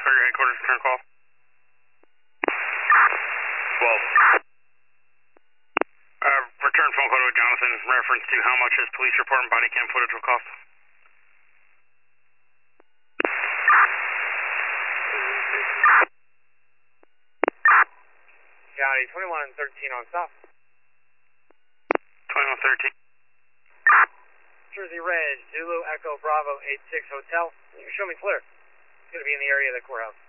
Carrier headquarters, return call. 12. Return phone call to Jonathan in reference to how much his police report and body cam footage will cost. County 21 and 13 on stop. 2113. Jersey Red, Zulu Echo Bravo 86 Hotel. Show me clear. It's going to be in the area of the courthouse.